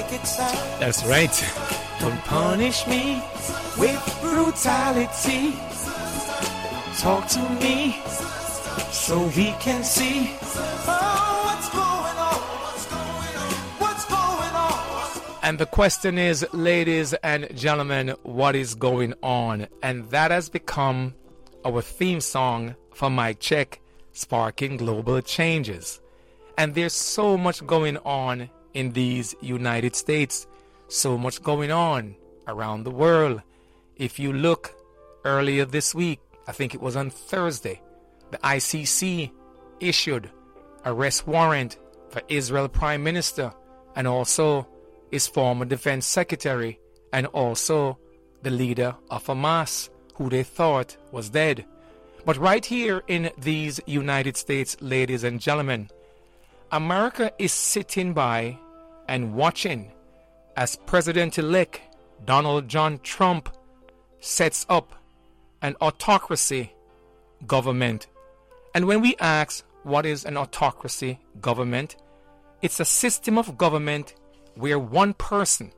That's right. Don't punish me with brutality. Talk to me so we can see what's going on, what's going on. And the question is, ladies and gentlemen, what is going on? And that has become our theme song for Mic Check, Sparking Global Changes. And there's so much going on in these United States, so much going on around the world. If you look earlier this week, I think it was on Thursday, the ICC issued arrest warrant for Israel Prime Minister and also his former defense secretary and also the leader of Hamas, who they thought was dead. But right here in these United States, ladies and gentlemen, America is sitting by and watching as President-elect Donald John Trump sets up an autocracy government. And when we ask what is an autocracy government, it's a system of government where one person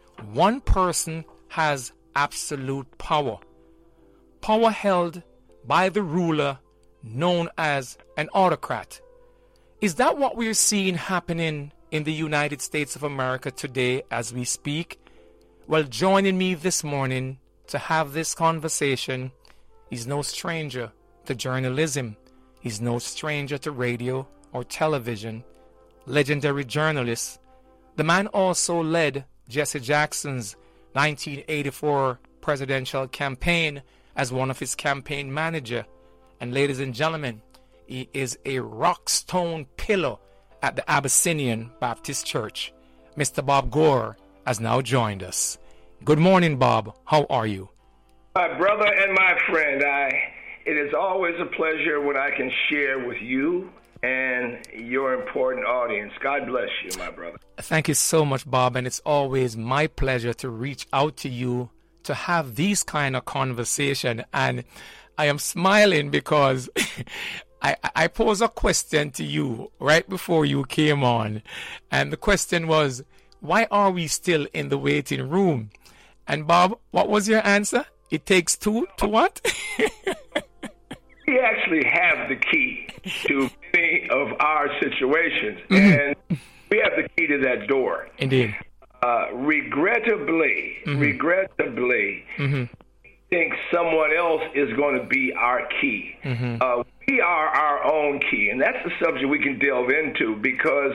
has absolute power. Power held by the ruler known as an autocrat. Is that what we're seeing happening in the United States of America today as we speak? Well, joining me this morning to have this conversation, he's no stranger to journalism. He's no stranger to radio or television. Legendary journalist. The man also led Jesse Jackson's 1984 presidential campaign as one of his campaign manager. And ladies and gentlemen, he is a rockstone pillar at the Abyssinian Baptist Church. Mr. Bob Gore has now joined us. Good morning, Bob. How are you? My brother and my friend, it is always a pleasure when I can share with you and your important audience. God bless you, my brother. Thank you so much, Bob, and it's always my pleasure to reach out to you to have these kind of conversation. And I am smiling because I posed a question to you right before you came on. And the question was, why are we still in the waiting room? And Bob, what was your answer? It takes two to what? We actually have the key to many of our situations. And we have the key to that door. Indeed. Regrettably, I think someone else is going to be our key. We are our own key, and that's the subject we can delve into because,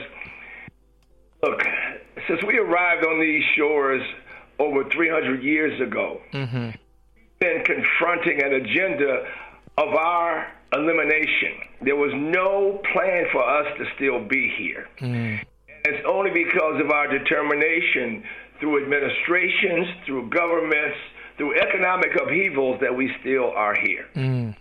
look, since we arrived on these shores over 300 years ago, we've been confronting an agenda of our elimination. There was no plan for us to still be here. And it's only because of our determination through administrations, through governments, through economic upheavals that we still are here.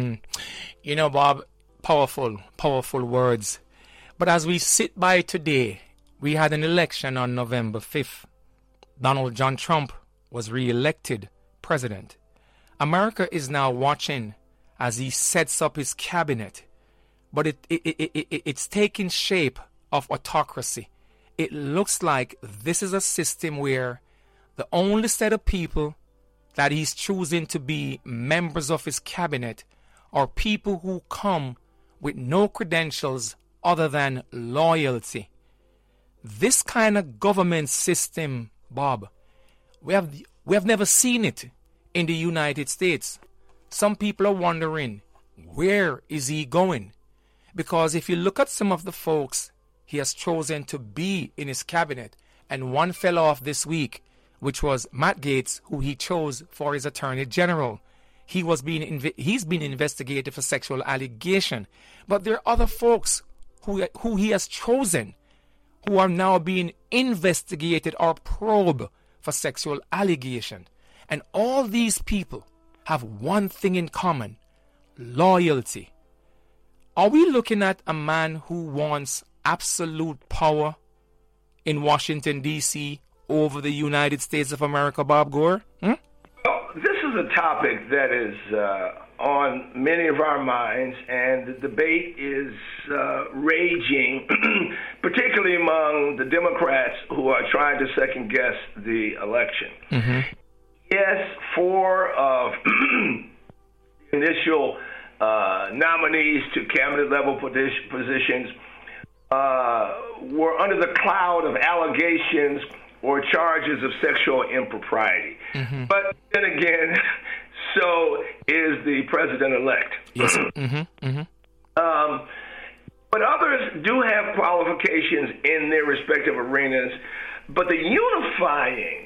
You know, Bob, powerful words. But as we sit by today, we had an election on November 5th. Donald John Trump was re-elected president. America is now watching as he sets up his cabinet. But it's taking shape of autocracy. It looks like this is a system where the only set of people that he's choosing to be members of his cabinet are people who come with no credentials other than loyalty. This kind of government system, Bob, we have never seen it in the United States. Some people are wondering, where is he going? Because if you look at some of the folks he has chosen to be in his cabinet, and one fell off this week, which was Matt Gaetz, who he chose for his attorney general. He's been investigated for sexual allegation. But there are other folks who he has chosen who are now being investigated or probed for sexual allegation. And all these people have one thing in common: loyalty. Are we looking at a man who wants absolute power in Washington, D.C., over the United States of America, Bob Gore? Well, this is is a topic that is on many of our minds, and the debate is raging, particularly among the Democrats who are trying to second-guess the election. Mm-hmm. Yes, 4 of initial nominees to cabinet-level positions were under the cloud of allegations or charges of sexual impropriety. Mm-hmm. But then again, so is the president-elect. Yes. Mm-hmm. Mm-hmm. But others do have qualifications in their respective arenas. But the unifying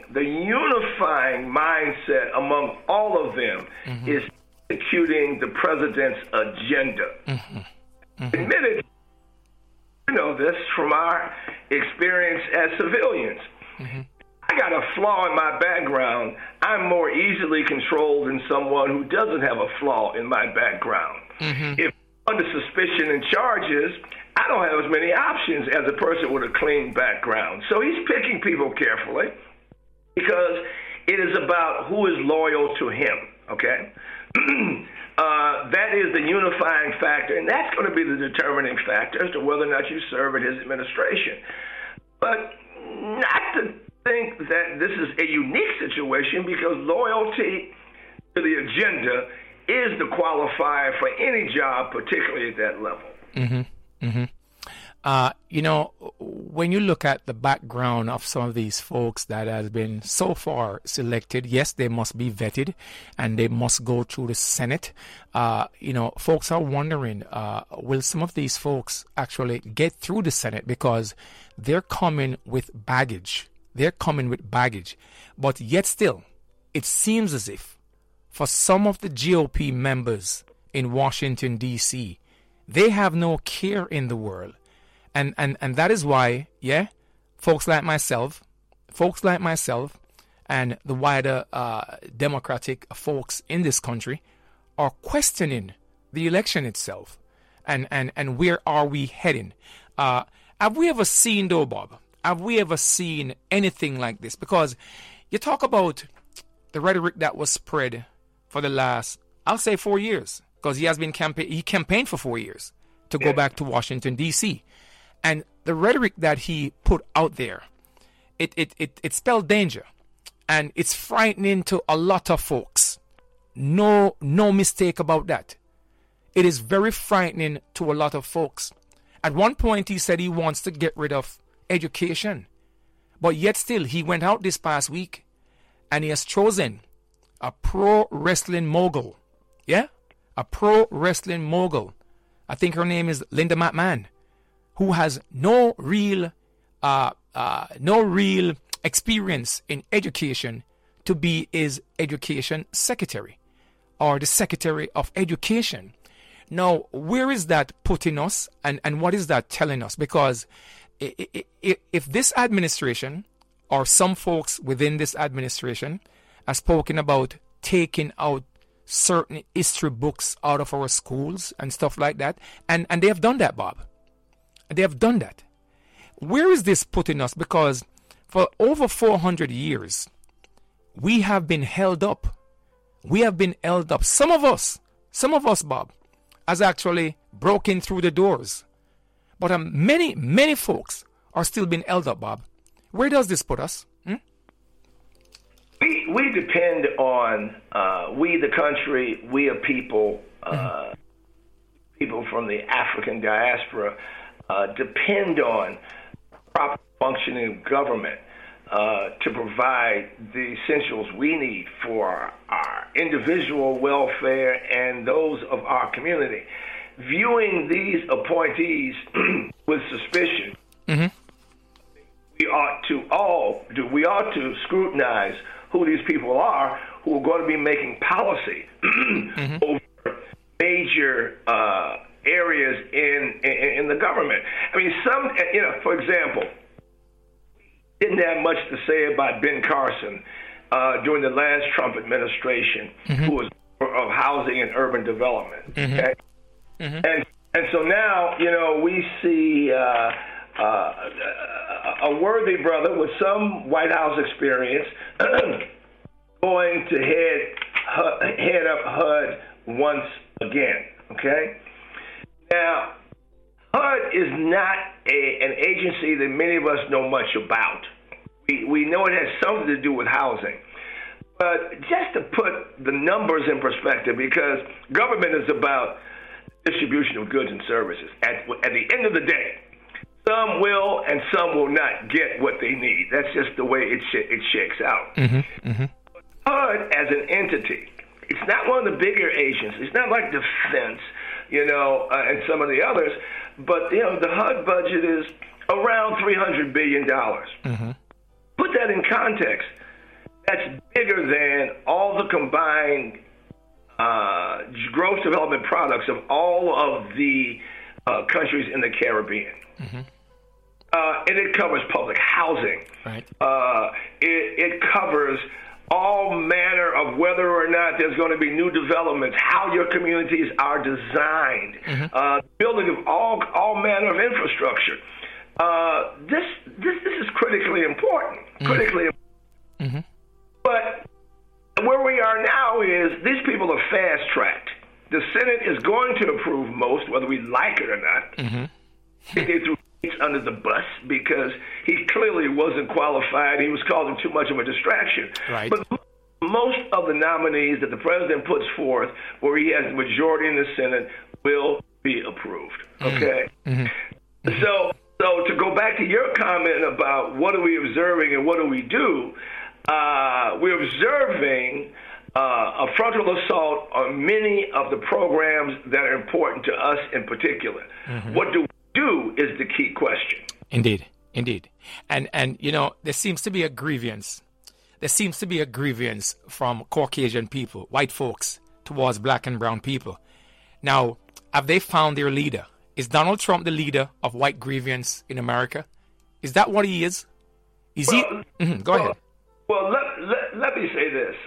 mindset among all of them mm-hmm. is executing the president's agenda. Mm-hmm. Mm-hmm. Admitted, you know this from our experience as civilians. Mm-hmm. I got a flaw in my background. I'm more easily controlled than someone who doesn't have a flaw in my background. Mm-hmm. If under suspicion and charges, I don't have as many options as a person with a clean background. So he's picking people carefully because it is about who is loyal to him, okay? That is the unifying factor, and that's going to be the determining factor as to whether or not you serve in his administration. But not to think that this is a unique situation, because loyalty to the agenda is the qualifier for any job, particularly at that level. Mm-hmm. Mm-hmm. You know, when you look at the background of some of these folks that has been so far selected, yes, they must be vetted and they must go through the Senate. You know, folks are wondering, will some of these folks actually get through the Senate, because they're coming with baggage. They're coming with baggage. But yet still, it seems as if for some of the GOP members in Washington, D.C., they have no care in the world. And that is why, yeah, folks like myself, and the wider Democratic folks in this country are questioning the election itself. And where are we heading? Have we ever seen, though, Bob? Have we ever seen anything like this? Because you talk about the rhetoric that was spread for the last, I'll say 4 years, because he campaigned for 4 years to go back to Washington, D.C., and the rhetoric that he put out there, it spelled danger, and it's frightening to a lot of folks. No mistake about that. It is very frightening to a lot of folks. At one point, he said he wants to get rid of education, but yet still, he went out this past week, and he has chosen a pro wrestling mogul. Yeah, a pro wrestling mogul. I think her name is Linda McMahon, who has no real experience in education, to be his education secretary, or the secretary of education. Now, where is that putting us, and what is that telling us? Because if this administration, or some folks within this administration, have spoken about taking out certain history books out of our schools and stuff like that, and they have done that, Bob. They have done that. Where is this putting us? Because for over 400 years, we have been held up. We have been held up. Some of us, Bob, has actually broken through the doors. But many folks are still being held up, Bob. Where does this put us? We depend on, we the country, we a people, people from the African diaspora, depend on proper functioning of government to provide the essentials we need for our individual welfare and those of our community. Viewing these appointees with suspicion, mm-hmm. we ought to scrutinize who these people are, who are going to be making policy mm-hmm. over major areas in the government. I mean, for example, didn't have much to say about Ben Carson during the last Trump administration, mm-hmm. who was of housing and urban development. Mm-hmm. Okay? Mm-hmm. And so now, we see a worthy brother with some White House experience going to head head up HUD once again. Okay. Now, HUD is not an agency that many of us know much about. We know it has something to do with housing. But just to put the numbers in perspective, because government is about distribution of goods and services. At the end of the day, some will and some will not get what they need. That's just the way it shakes out. HUD as an entity, it's not one of the bigger agencies. It's not like Defense, and some of the others. But, the HUD budget is around $300 billion. Put that in context. That's bigger than all the combined gross development products of all of the countries in the Caribbean. And it covers public housing. Right. It covers all manner of whether or not there's going to be new developments, how your communities are designed, building of all manner of infrastructure. This is critically important. But where we are now is these people are fast-tracked. The Senate is going to approve most, whether we like it or not. They threw Gates under the bus because he clearly wasn't qualified. He was causing too much of a distraction. Right. But most of the nominees that the president puts forth, where he has the majority in the Senate, will be approved. Okay? So to go back to your comment about what are we observing and what do we do, we're observing a frontal assault on many of the programs that are important to us in particular. What do we do is the key question. Indeed. And there seems to be a grievance. There seems to be a grievance from Caucasian people, white folks, towards black and brown people. Now, have they found their leader? Is Donald Trump the leader of white grievance in America? Is that what he is? Is he? Go ahead. Well, let me say this.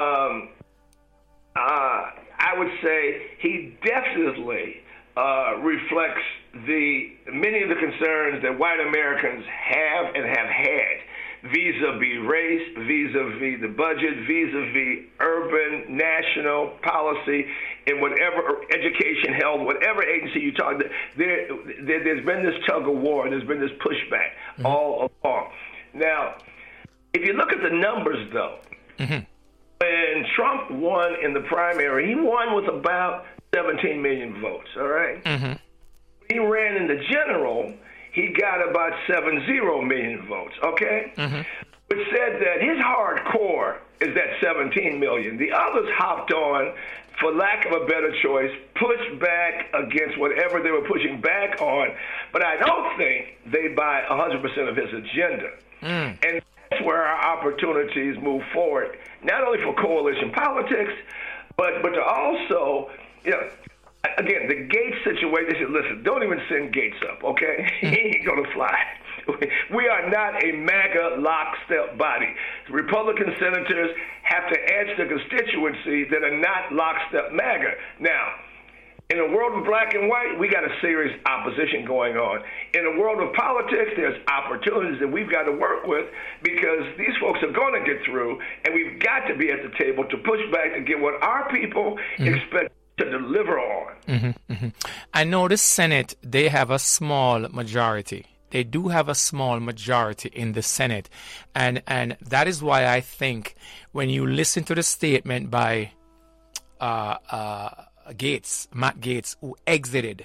I would say he definitely reflects many of the concerns that white Americans have and have had vis-a-vis race, vis-a-vis the budget, vis-a-vis urban, national policy, in whatever education held, whatever agency you talk to, there's been this tug of war, there's been this pushback all along. Now, if you look at the numbers, though, when Trump won in the primary, he won with about 17 million votes, all right? When he ran in the general, he got about 70 million votes, okay? Which said that his hardcore is that 17 million. The others hopped on, for lack of a better choice, pushed back against whatever they were pushing back on, but I don't think they buy 100% of his agenda. And that's where our opportunities move forward, not only for coalition politics, but to also, again, the Gates situation, they said, listen, don't even send Gates up, okay? He ain't going to fly. We are not a MAGA lockstep body. Republican senators have to answer the constituency that are not lockstep MAGA. Now, in a world of black and white, we got a serious opposition going on. In a world of politics, there's opportunities that we've got to work with because these folks are going to get through, and we've got to be at the table to push back to get what our people expect to deliver on. I know the Senate, they have a small majority. They do have a small majority in the Senate. And that is why I think when you listen to the statement by Matt Gaetz, who exited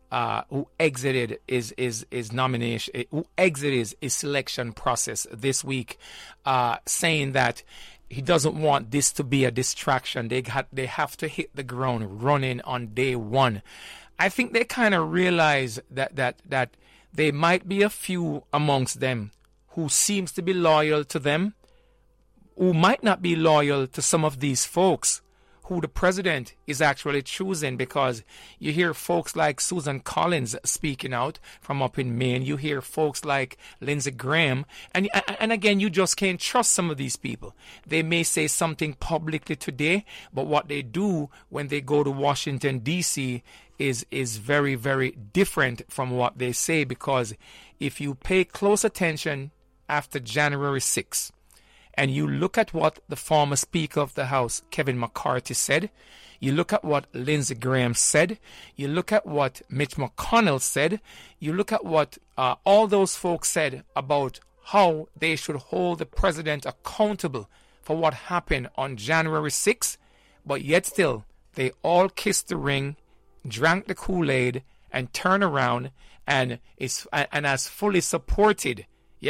his nomination, who exited his selection process this week, saying that he doesn't want this to be a distraction. They have to hit the ground running on day one. I think they kind of realize that there might be a few amongst them who seems to be loyal to them, who might not be loyal to some of these folks who the president is actually choosing, because you hear folks like Susan Collins speaking out from up in Maine. You hear folks like Lindsey Graham. And again, you just can't trust some of these people. They may say something publicly today, but what they do when they go to Washington, D.C. is very, very different from what they say, because if you pay close attention after January 6th, and you look at what the former Speaker of the House, Kevin McCarthy, said, you look at what Lindsey Graham said, you look at what Mitch McConnell said, you look at what all those folks said about how they should hold the president accountable for what happened on January 6th, but yet still, they all kissed the ring, drank the Kool-Aid, and turned around and has fully supported,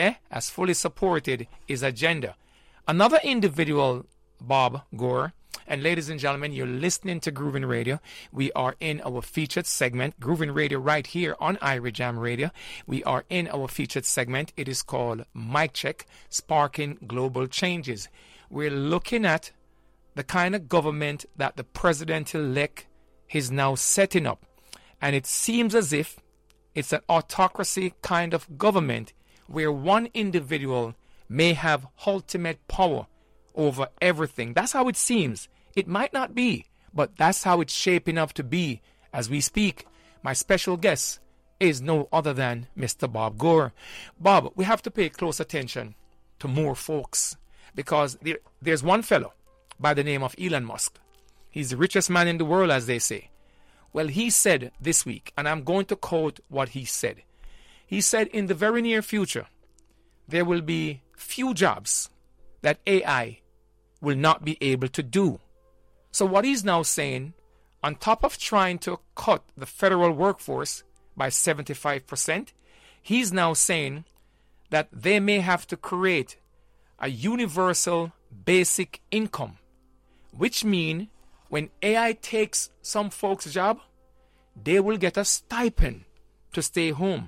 his agenda. Another individual, Bob Gore, and ladies and gentlemen, you're listening to Groovin Radio. We are in our featured segment, Groovin Radio, right here on Irie Jam Radio. We are in our featured segment. It is called Mic Check, Sparking Global Changes. We're looking at the kind of government that the president-elect is now setting up. And it seems as if it's an autocracy kind of government where one individual may have ultimate power over everything. That's how it seems. It might not be, but that's how it's shaping up to be as we speak. My special guest is no other than Mr. Bob Gore. Bob, we have to pay close attention to more folks because there's one fellow by the name of Elon Musk. He's the richest man in the world, as they say. Well, he said this week, and I'm going to quote what he said. He said, in the very near future, there will be few jobs that AI will not be able to do. So what he's now saying, on top of trying to cut the federal workforce by 75%, he's now saying that they may have to create a universal basic income, which means when AI takes some folks' job, they will get a stipend to stay home.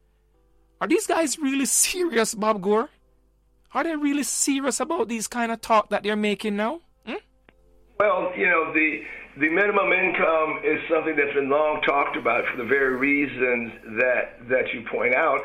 Are these guys really serious, Bob Gore? Are they really serious about these kind of talk that they're making now? Well, the minimum income is something that's been long talked about for the very reasons that you point out.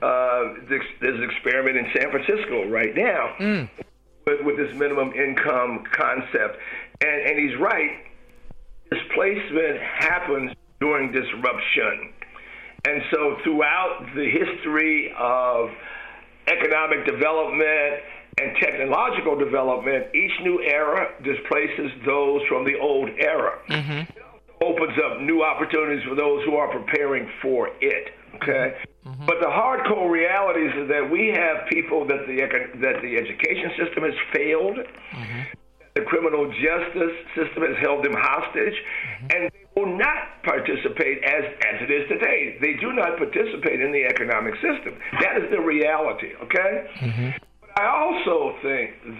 There's an experiment in San Francisco right now with this minimum income concept. And he's right. Displacement happens during disruption. And so throughout the history of economic development and technological development, each new era displaces those from the old era. It opens up new opportunities for those who are preparing for it. Okay? But the hardcore reality is that we have people that the education system has failed. The criminal justice system has held them hostage, and they will not participate as it is today. They do not participate in the economic system. That is the reality, okay? But I also think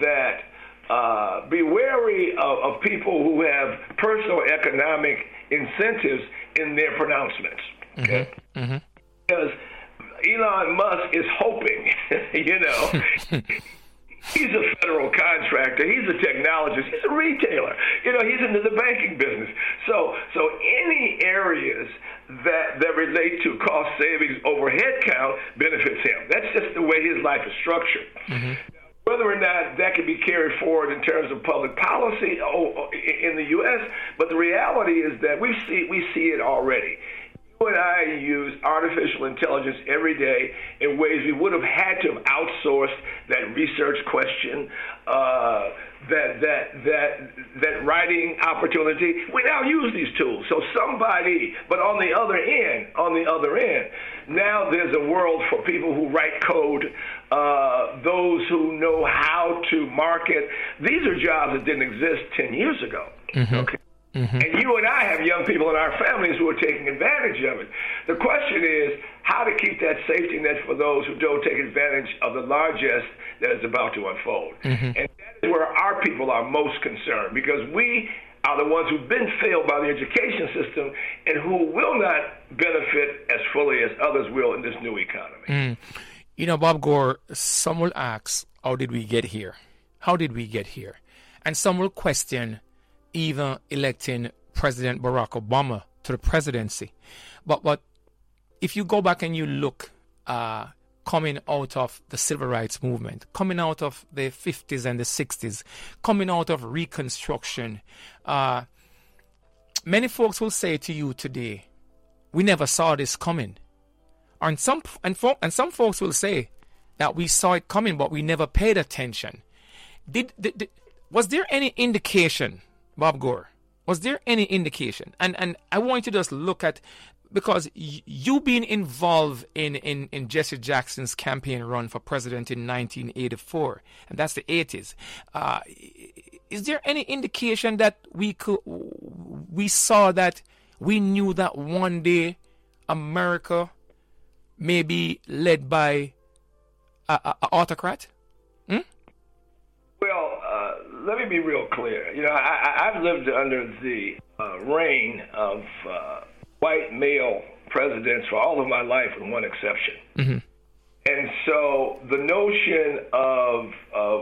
that be wary of people who have personal economic incentives in their pronouncements, okay? Because Elon Musk is hoping, he's a federal contractor. He's a technologist. He's a retailer. He's into the banking business. So any areas that relate to cost savings over headcount benefits him. That's just the way his life is structured. Whether or not that can be carried forward in terms of public policy in the U.S., but the reality is that we see it already. You and I use artificial intelligence every day in ways we would have had to have outsourced that research question, that writing opportunity. We now use these tools. So but on the other end, now there's a world for people who write code, those who know how to market. These are jobs that didn't exist 10 years ago. Okay. And you and I have young people in our families who are taking advantage of it. The question is how to keep that safety net for those who don't take advantage of the largesse that is about to unfold. And that is where our people are most concerned, because we are the ones who've been failed by the education system and who will not benefit as fully as others will in this new economy. Bob Gore, some will ask, how did we get here? How did we get here? And some will question even electing President Barack Obama to the presidency. But if you go back and you look, coming out of the civil rights movement, coming out of the 50s and the 60s, coming out of Reconstruction, many folks will say to you today, we never saw this coming. And some folks will say that we saw it coming, but we never paid attention. Was there any indication, Bob Gore? Was there any indication? And I want you to just look at, because you being involved in Jesse Jackson's campaign run for president in 1984, and that's the 80s. Is there any indication that we saw that we knew that one day America may be led by an autocrat? Well, let me be real clear. I've lived under the reign of white male presidents for all of my life, with one exception. Mm-hmm. And so the notion of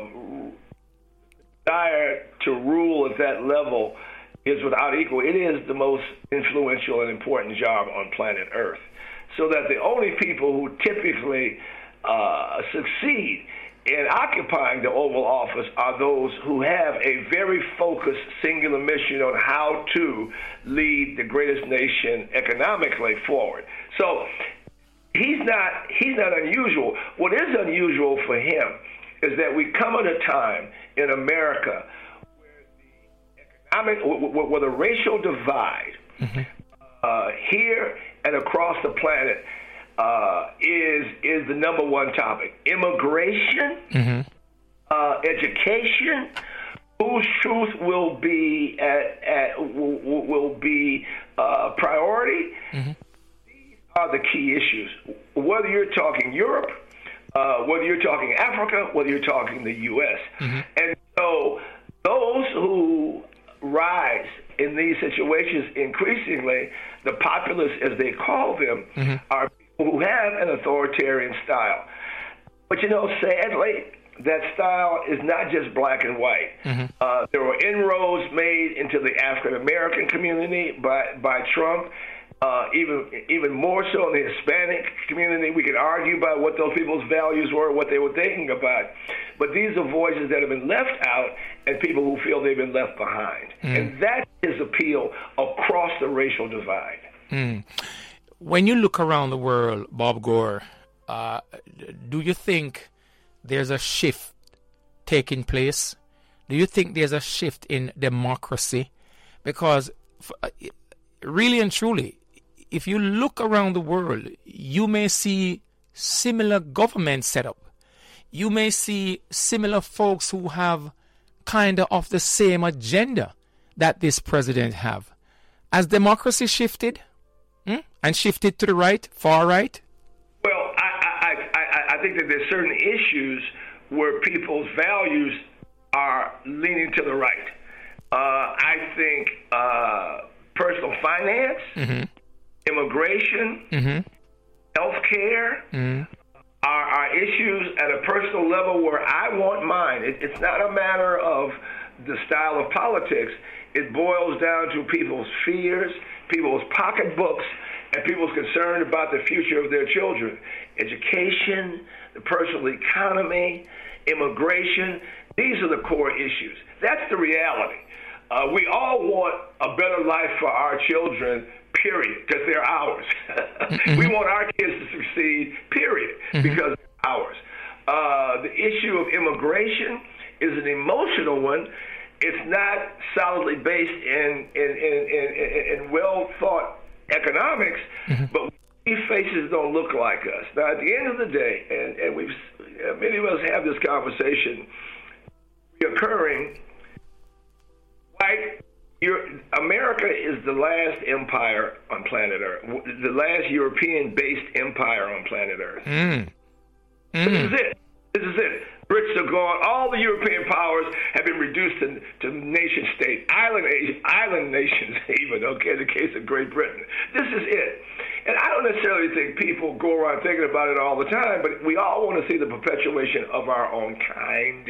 desire to rule at that level is without equal. It is the most influential and important job on planet Earth. So that the only people who typically succeed in occupying the Oval Office are those who have a very focused, singular mission on how to lead the greatest nation economically forward. So he's not unusual. What is unusual for him is that we come at a time in America where the racial divide here and across the planet is the number one topic. Immigration, education, whose truth will be priority. Mm-hmm. These are the key issues. Whether you're talking Europe, whether you're talking Africa, whether you're talking the U.S. Mm-hmm. And so those who rise in these situations, increasingly, the populists, as they call them, are people who have an authoritarian style. But sadly, that style is not just black and white. Mm-hmm. There were inroads made into the African American community by Trump. Even more so in the Hispanic community. We could argue about what those people's values were, what they were thinking about. But these are voices that have been left out and people who feel they've been left behind. And that is appeal across the racial divide. When you look around the world, Bob Gore, do you think there's a shift taking place? Do you think there's a shift in democracy? Because really and truly, if you look around the world, you may see similar government setup. You may see similar folks who have kind of the same agenda that this president have. Has democracy shifted? And shifted to the right, far right? Well, I think that there's certain issues where people's values are leaning to the right. I think personal finance, immigration, healthcare are issues at a personal level where I want mine. It's not a matter of the style of politics. It boils down to people's fears, people's pocketbooks, and people's concern about the future of their children. Education, the personal economy, immigration, these are the core issues. That's the reality. We all want a better life for our children, period, because they're ours. We want our kids to succeed, period, because they're ours. The issue of immigration is an emotional one. It's not solidly based in well-thought economics, but these faces don't look like us. Now, at the end of the day, and many of us have this conversation reoccurring, America is the last empire on planet Earth, the last European-based empire on planet Earth. This is it. This is it. Brits are gone. All the European powers have been reduced to nation-state, island nations even, okay, in the case of Great Britain. This is it. And I don't necessarily think people go around thinking about it all the time, but we all want to see the perpetuation of our own kind.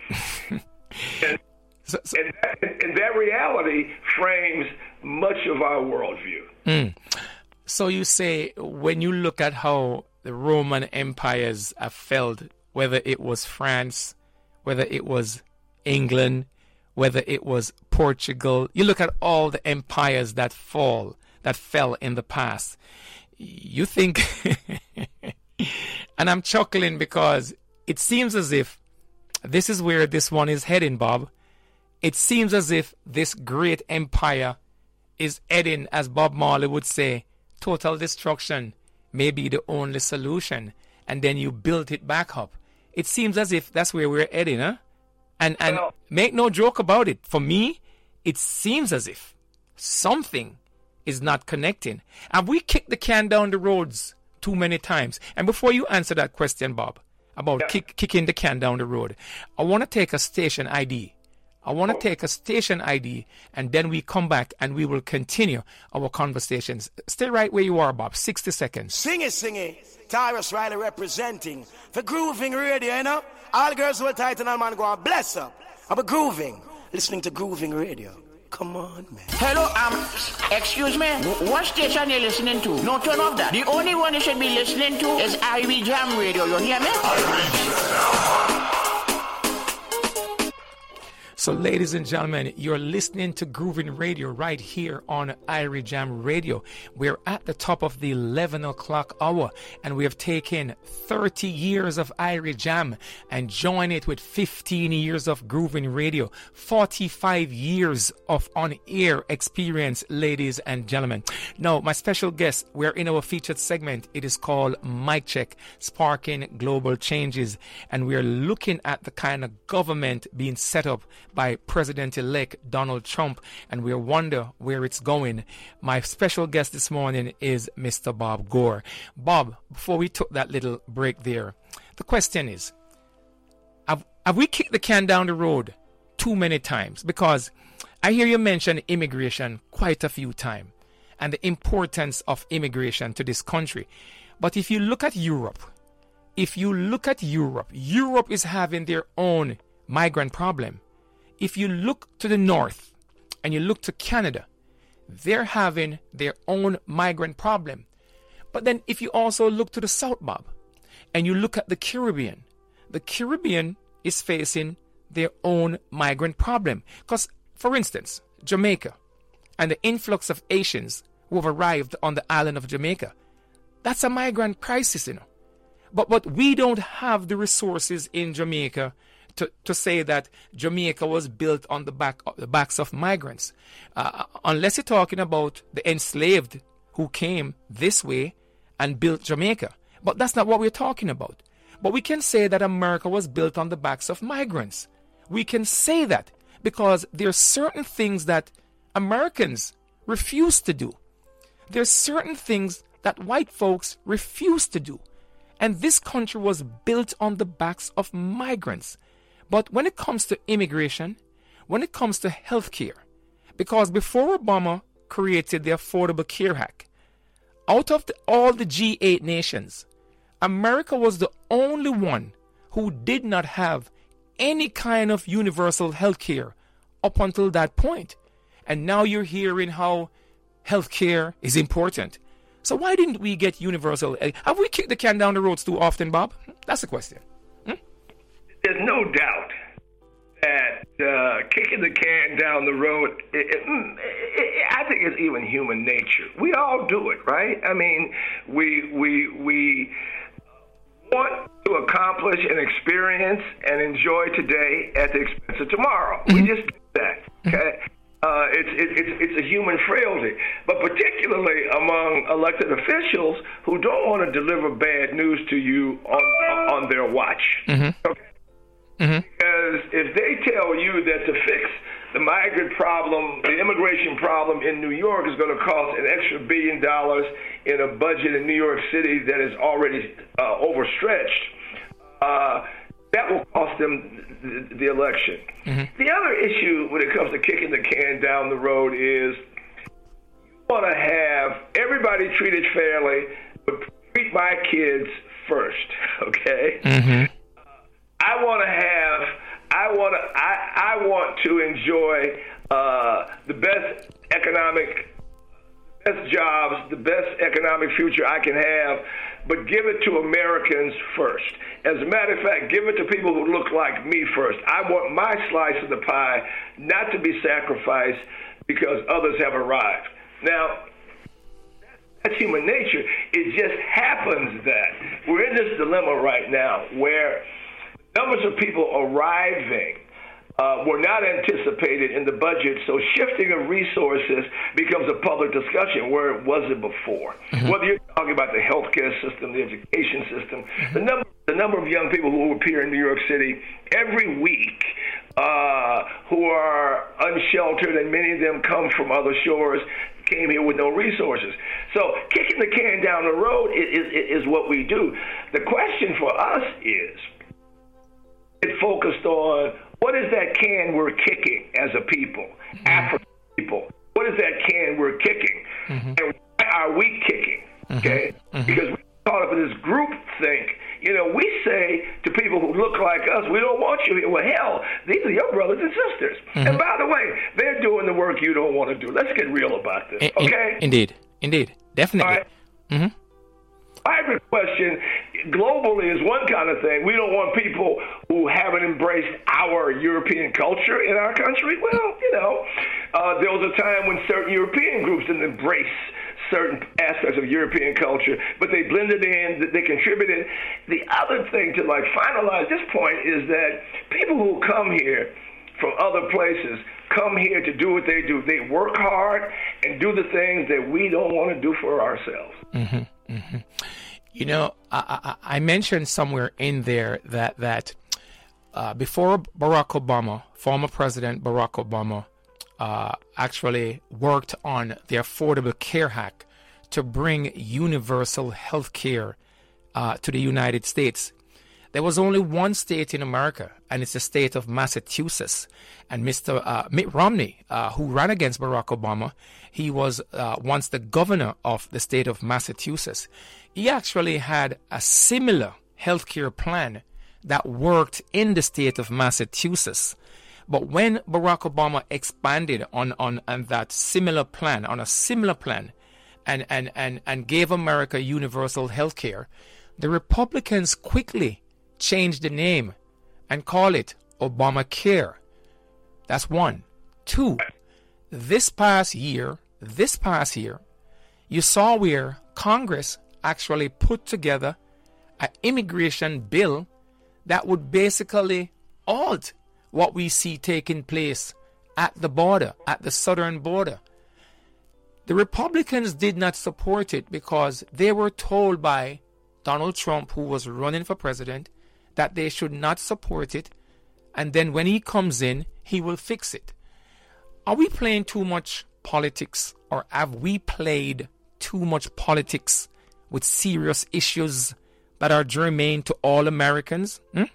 And that reality frames much of our worldview. So you say, when you look at how the Roman empires have felt, whether it was France, whether it was England, whether it was Portugal, you look at all the empires that fell in the past, you think, and I'm chuckling because it seems as if This is where this one is heading, Bob. It seems as if this great empire is heading, as Bob Marley would say, total destruction may be the only solution, and then you build it back up. It seems as if that's where we're heading, huh? And make no joke about it. For me, it seems as if something is not connecting. And we kicked the can down the roads too many times. And before you answer that question, Bob, about kicking the can down the road, I want to take a station ID. And then we come back and we will continue our conversations. Stay right where you are, Bob. 60 seconds. Sing it. Tyrus Riley representing for Grooving Radio, you know? All girls who are tight and all man go on bless up. I'm a grooving, listening to Grooving Radio. Come on, man. Hello, excuse me. What station you listening to? No, turn off that. The only one you should be listening to is Irie Jam Radio. You hear me? So, ladies and gentlemen, you're listening to Grooving Radio right here on Irie Jam Radio. We're at the top of the 11 o'clock hour, and we have taken 30 years of Irie Jam and joined it with 15 years of Grooving Radio, 45 years of on-air experience, ladies and gentlemen. Now, my special guest, we're in our featured segment. It is called Mic Check, Sparking Global Changes, and we're looking at the kind of government being set up by President-elect Donald Trump, and we wonder where it's going. My special guest this morning is Mr. Bob Gore. Bob, before we took that little break there, the question is, have we kicked the can down the road too many times? Because I hear you mention immigration quite a few times and the importance of immigration to this country. But if you look at Europe, Europe is having their own migrant problem. If you look to the north and you look to Canada, they're having their own migrant problem. But then if you also look to the south, Bob, and you look at the Caribbean is facing their own migrant problem. Because, for instance, Jamaica and the influx of Asians who have arrived on the island of Jamaica, that's a migrant crisis, you know. But we don't have the resources in Jamaica to say that Jamaica was built on the backs of migrants. Unless you're talking about the enslaved who came this way and built Jamaica. But that's not what we're talking about. But we can say that America was built on the backs of migrants. We can say that because there are certain things that Americans refuse to do. There are certain things that white folks refuse to do. And this country was built on the backs of migrants. But when it comes to immigration, when it comes to health care, because before Obama created the Affordable Care Act, out of all the G8 nations, America was the only one who did not have any kind of universal health care up until that point. And now you're hearing how health care is important. So why didn't we get universal? Have we kicked the can down the roads too often, Bob? That's the question. There's no doubt that kicking the can down the road, I think it's even human nature. We all do it, right? I mean, we want to accomplish an experience and enjoy today at the expense of tomorrow. Mm-hmm. We just do that, okay? It's a human frailty, but particularly among elected officials who don't want to deliver bad news to you on their watch. Mm-hmm. Okay? Mm-hmm. Because if they tell you that to fix the migrant problem, the immigration problem in New York is going to cost an extra $1 billion in a budget in New York City that is already overstretched, that will cost them the election. Mm-hmm. The other issue when it comes to kicking the can down the road is you want to have everybody treated fairly, but treat my kids first, okay? Mm-hmm. I want to enjoy the best jobs, the best economic future I can have, but give it to Americans first. As a matter of fact, give it to people who look like me first. I want my slice of the pie not to be sacrificed because others have arrived. Now, that's human nature. It just happens that we're in this dilemma right now where numbers of people arriving were not anticipated in the budget, so shifting of resources becomes a public discussion where it wasn't before. Whether you're talking about the healthcare system, the education system, the number of young people who appear in New York City every week who are unsheltered, and many of them come from other shores, came here with no resources. So kicking the can down the road is what we do. The question for us is, it focused on what is that can we're kicking as a people, African people? What is that can we're kicking? And why are we kicking? Okay? Because we're caught up in this group think. You know, we say to people who look like us, we don't want you here. Well, hell, these are your brothers and sisters. And by the way, they're doing the work you don't want to do. Let's get real about this, okay? Indeed. Definitely. All right. Hybrid question, globally, is one kind of thing. We don't want people who haven't embraced our European culture in our country. Well, you know, there was a time when certain European groups didn't embrace certain aspects of European culture, but they blended in, they contributed. The other thing to finalize this point is that people who come here from other places come here to do what they do. They work hard and do the things that we don't want to do for ourselves. You know, I mentioned somewhere in there that before Barack Obama, former President Barack Obama, actually worked on the Affordable Care Act to bring universal health care to the United States. There was only one state in America, and it's the state of Massachusetts. And Mr. Mitt Romney, who ran against Barack Obama, he was once the governor of the state of Massachusetts. He actually had a similar healthcare plan that worked in the state of Massachusetts. But when Barack Obama expanded on that similar plan, and gave America universal health care, the Republicans quickly changed the name and call it Obamacare. That's one. Two, this past year, you saw where Congress actually put together an immigration bill that would basically halt what we see taking place at the border, at the southern border. The Republicans did not support it because they were told by Donald Trump, who was running for president, that they should not support it, and then when he comes in, he will fix it. Are we playing too much politics, or have we played too much politics with serious issues that are germane to all Americans? I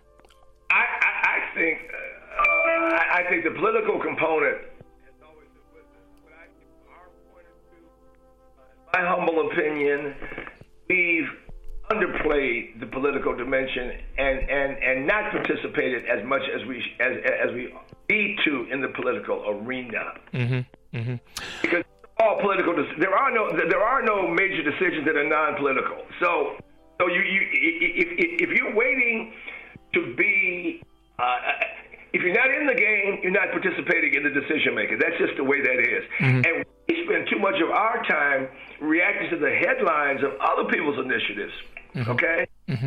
think the political component has always been with us. But I think from our point of view, in my humble opinion, we've underplayed the political dimension and not participated as much as we need to in the political arena. Because all political, there are no major decisions that are non-political. So you if you're waiting to be if you're not in the game, you're not participating in the decision making. That's just the way that is. And we spend too much of our time reacting to the headlines of other people's initiatives. Okay?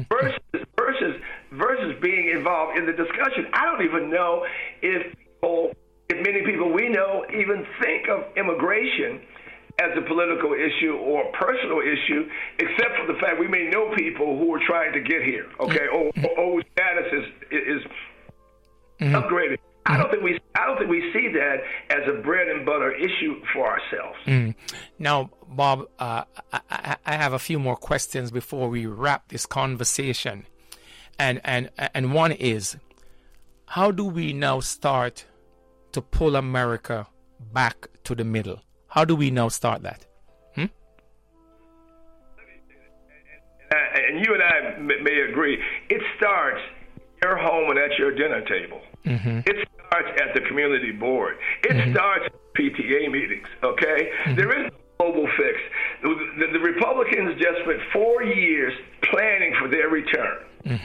Versus being involved in the discussion. I don't even know if many people we know even think of immigration as a political issue or a personal issue, except for the fact we may know people who are trying to get here. Okay? Or status is upgraded. I don't think we see that as a bread and butter issue for ourselves. Now, Bob, I have a few more questions before we wrap this conversation, and one is, how do we now start to pull America back to the middle? How do we now start that? And you and I may agree. It starts at your home and at your dinner table. It starts at the community board. It starts at PTA meetings, okay? There is no global fix. The Republicans just spent 4 years planning for their return.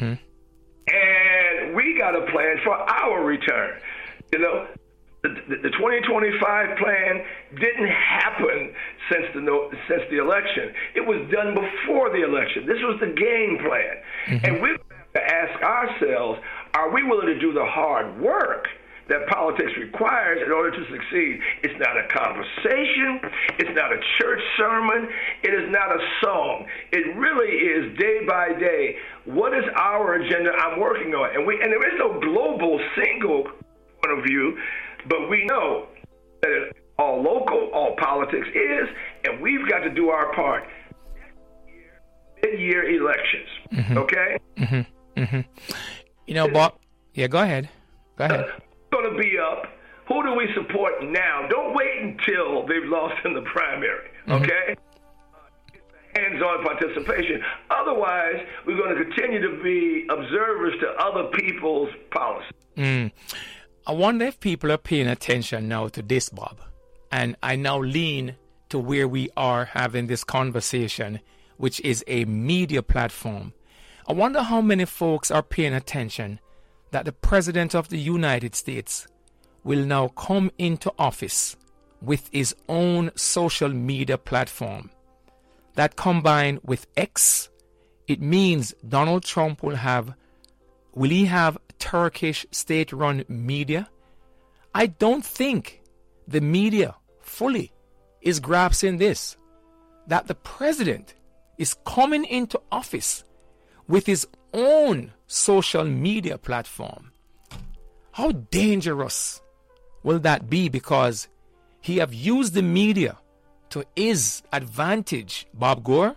And we got a plan for our return. You know, the 2025 plan didn't happen since the election. It was done before the election. This was the game plan. And we're going to have to ask ourselves, are we willing to do the hard work that politics requires in order to succeed? It's not a conversation. It's not a church sermon. It is not a song. It really is day by day. What is our agenda I'm working on? And there is no global single point of view, but we know that all local, all politics is, and we've got to do our part. Mid-year elections, okay? You know, Bob, go ahead. Going to be up. Who do we support now? Don't wait until they've lost in the primary, okay? Hands-on participation. Otherwise, we're going to continue to be observers to other people's policies. I wonder if people are paying attention now to this, Bob. And I now lean to where we are having this conversation, which is a media platform. I wonder how many folks are paying attention that the President of the United States will now come into office with his own social media platform. That combined with X, it means Donald Trump will he have Turkish state-run media? I don't think the media fully is grasping this, that the president is coming into office with his own social media platform. How dangerous will that be? Because he have used the media to his advantage, Bob Gore.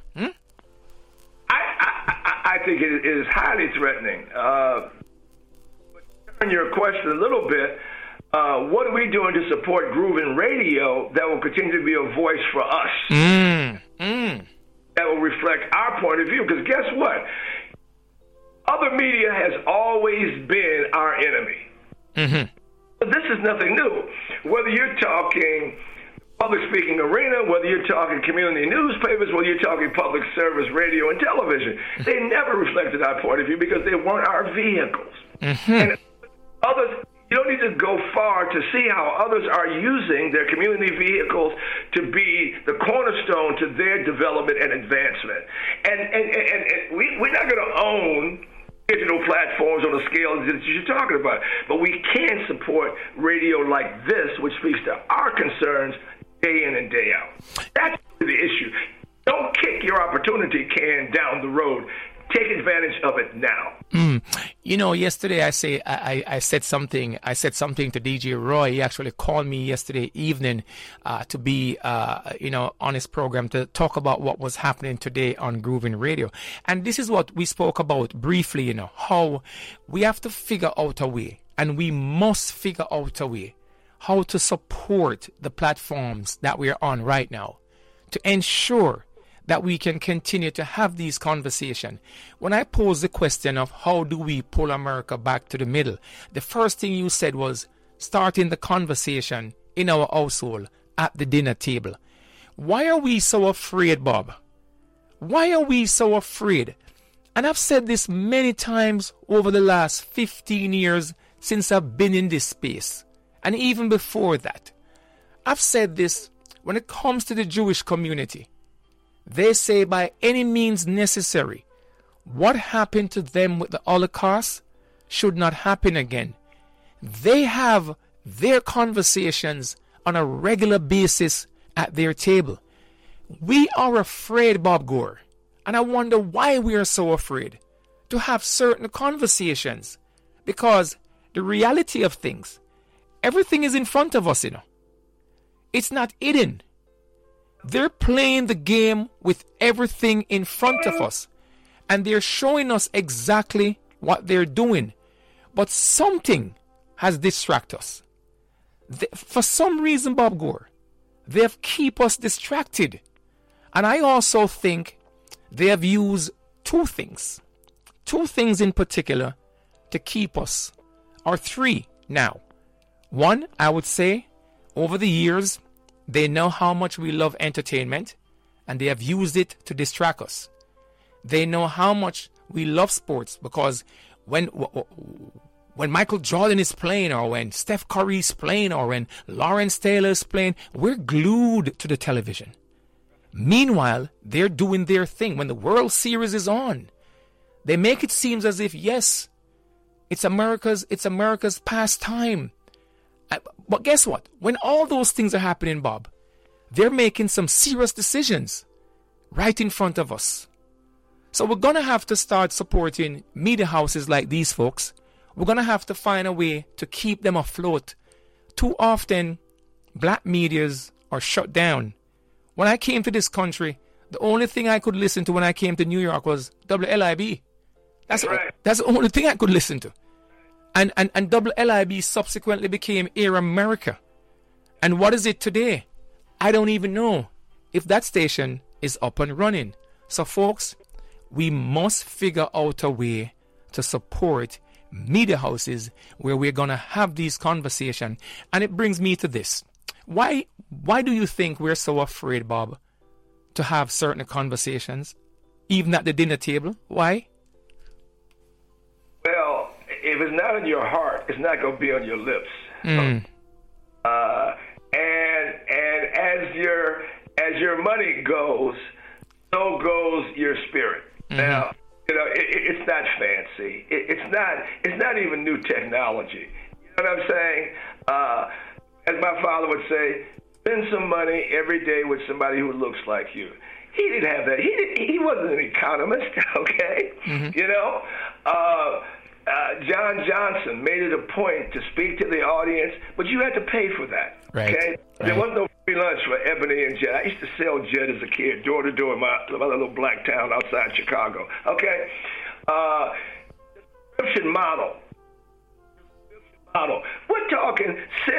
I think it is highly threatening. Turn your question a little bit. What are we doing to support Groovin Radio that will continue to be a voice for us? That will reflect our point of view. Because guess what? Other media has always been our enemy. This is nothing new. Whether you're talking public speaking arena, whether you're talking community newspapers, whether you're talking public service radio and television, they never reflected our point of view because they weren't our vehicles. And others, you don't need to go far to see how others are using their community vehicles to be the cornerstone to their development and advancement. And we're not going to own digital platforms on the scale that you're talking about, but we can support radio like this, which speaks to our concerns day in and day out. That's the issue. Don't kick your opportunity can down the road. Take advantage of it now. You know, yesterday I said something to DJ Roy. He actually called me yesterday evening to be on his program to talk about what was happening today on Groovin Radio. And this is what we spoke about briefly, how we have to figure out a way, and we must figure out a way how to support the platforms that we are on right now to ensure that we can continue to have these conversations. When I posed the question of how do we pull America back to the middle, the first thing you said was starting the conversation in our household at the dinner table. Why are we so afraid, Bob? Why are we so afraid? And I've said this many times over the last 15 years since I've been in this space. And even before that, I've said this when it comes to the Jewish community. They say by any means necessary, what happened to them with the Holocaust should not happen again. They have their conversations on a regular basis at their table. We are afraid, Bob Gore, and I wonder why we are so afraid to have certain conversations, because the reality of things, everything is in front of us, It's not hidden. They're playing the game with everything in front of us, and they're showing us exactly what they're doing. But something has distracted us. For some reason, Bob Gore, they have keep us distracted. And I also think they have used two things in particular to keep us, or three now. One, I would say, over the years, they know how much we love entertainment, and they have used it to distract us. They know how much we love sports, because when Michael Jordan is playing, or when Steph Curry is playing, or when Lawrence Taylor is playing, we're glued to the television. Meanwhile, they're doing their thing. When the World Series is on, They make it seem as if, yes, it's America's pastime. But guess what? When all those things are happening, Bob, they're making some serious decisions right in front of us. So we're going to have to start supporting media houses like these folks. We're going to have to find a way to keep them afloat. Too often, black medias are shut down. When I came to this country, the only thing I could listen to when I came to New York was WLIB. That's right. That's the only thing I could listen to. And WLIB subsequently became Air America. And what is it today? I don't even know if that station is up and running. So folks, we must figure out a way to support media houses where we're going to have these conversations. And it brings me to this. Why do you think we're so afraid, Bob, to have certain conversations, even at the dinner table? Why? Well, if it's not in your heart, it's not going to be on your lips. And as your money goes, so goes your spirit. Now, it's not fancy. It's not even new technology. You know what I'm saying? As my father would say, spend some money every day with somebody who looks like you. He didn't have that. He wasn't an economist, okay? You know? John Johnson made it a point to speak to the audience, but you had to pay for that, okay? There wasn't no free lunch for Ebony and Jet. I used to sell Jet as a kid, door to door in my little black town outside Chicago, okay? Subscription model. We're talking,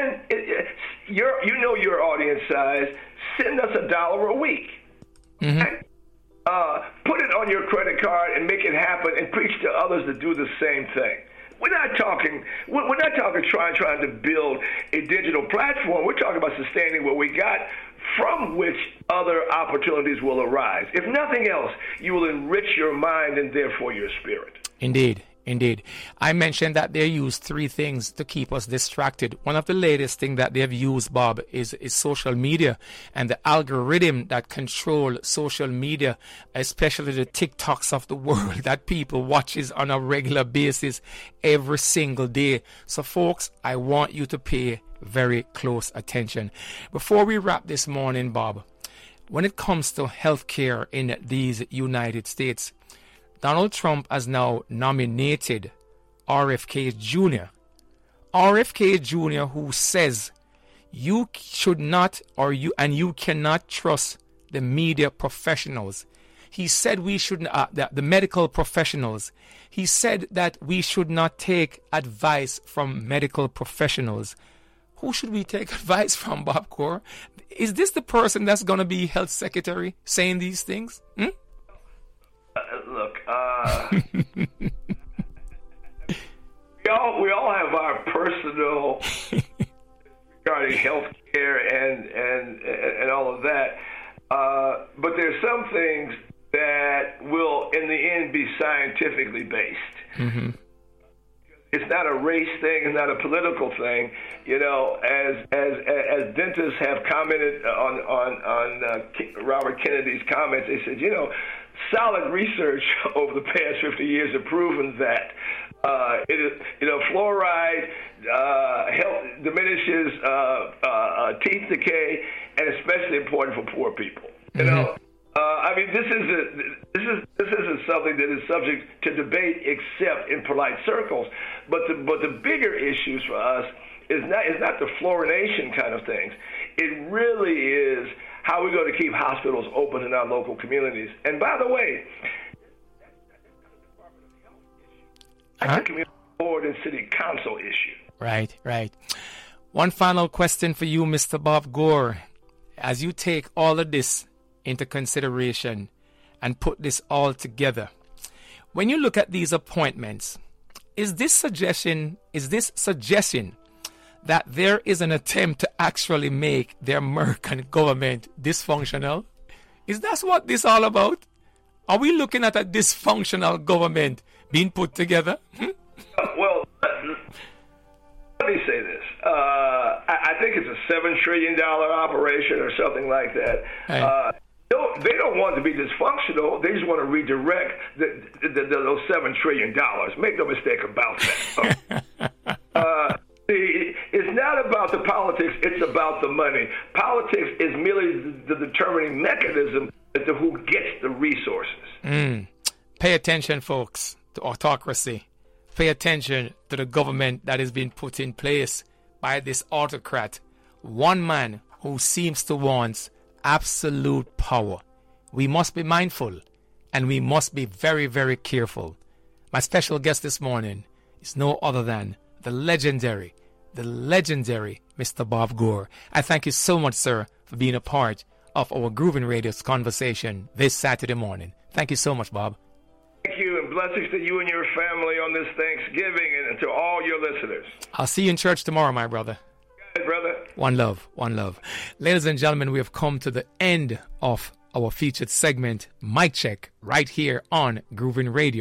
your audience size, send us $1 a week. Okay? Put it on your credit card and make it happen and preach to others to do the same thing. We're not talking trying to build a digital platform. We're talking about sustaining what we got, from which other opportunities will arise. If nothing else, you will enrich your mind and therefore your spirit. Indeed. I mentioned that they use 3 things to keep us distracted. One of the latest things that they've used, Bob, is social media and the algorithm that control social media, especially the TikToks of the world that people watches on a regular basis every single day. So, folks, I want you to pay very close attention. Before we wrap this morning, Bob, when it comes to healthcare in these United States, Donald Trump has now nominated RFK Jr. RFK Jr., who says you should not you cannot trust the media professionals. He said we shouldn't, the medical professionals. He said that we should not take advice from medical professionals. Who should we take advice from, Bob Core? Is this the person that's going to be health secretary saying these things? Look, we all have our personal regarding healthcare and all of that, but there's some things that will, in the end, be scientifically based. It's not a race thing. It's not a political thing. You know, as dentists have commented on Robert Kennedy's comments, they said, solid research over the past 50 years have proven that fluoride diminishes teeth decay, and especially important for poor people. You know, I mean, this isn't something that is subject to debate except in polite circles. But the bigger issues for us is not the fluorination kind of things. It really is how we're going to keep hospitals open in our local communities. And by the way, that's a community board and city council issue. Right. One final question for you, Mr. Bob Gore. As you take all of this into consideration and put this all together, when you look at these appointments, is this suggestion that there is an attempt to actually make the American government dysfunctional? Is that what this all about? Are we looking at a dysfunctional government being put together? Well, let me say this. I think it's a $7 trillion operation or something like that. Right. They don't want to be dysfunctional. They just want to redirect those $7 trillion. Make no mistake about that. It's not about the politics. It's about the money. Politics is merely the determining mechanism as to who gets the resources. Pay attention, folks, to autocracy. Pay attention to the government that is being put in place by this autocrat. One man who seems to want absolute power. We must be mindful and we must be very, very careful. My special guest this morning is no other than the legendary Mr. Bob Gore. I thank you so much, sir, for being a part of our Groovin Radio's conversation this Saturday morning. Thank you so much, Bob. Thank you, and blessings to you and your family on this Thanksgiving and to all your listeners. I'll see you in church tomorrow, my brother. Good, brother. One love, one love. Ladies and gentlemen, we have come to the end of our featured segment, Mic Check, right here on Groovin Radio.